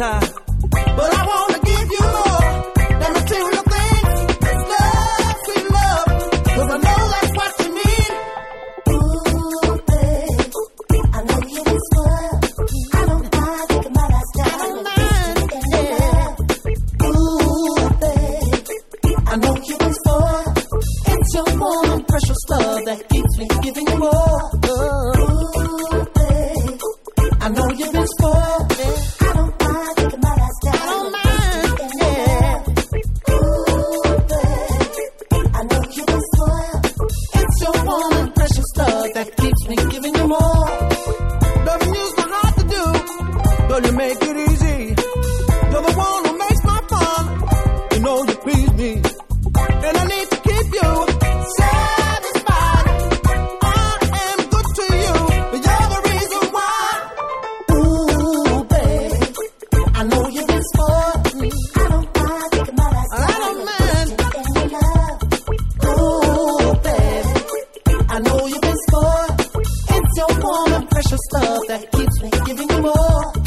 lie. But I wanna give you more than material things. It's love, sweet love, 'cause I know that's what you need. Ooh, babe, I know you been spoiled. I don't mind taking my last time. I don't mind, yeah. Ooh, babe, I know you been spoiled. It's your warm and precious love that keeps me giving you more. Ooh, babe, I know you've been spoiled, yeah. I don't mind taking my last time. I don't mind, yeah. Ooh, babe, I know you been spoiled. It's your warm and precious love that keeps me giving you more. Loving you's not hard to do, but you make it easy. You're the one who makes my fun. You know you please me, and I need to keep you satisfied. I am good to you, but you're the reason why. Ooh, babe, I know you've been spoiled. I don't mind taking my last time. I don't mind. And your love. Ooh, babe, I know you've been spoiled. It's your warm and precious love that keeps me giving you more.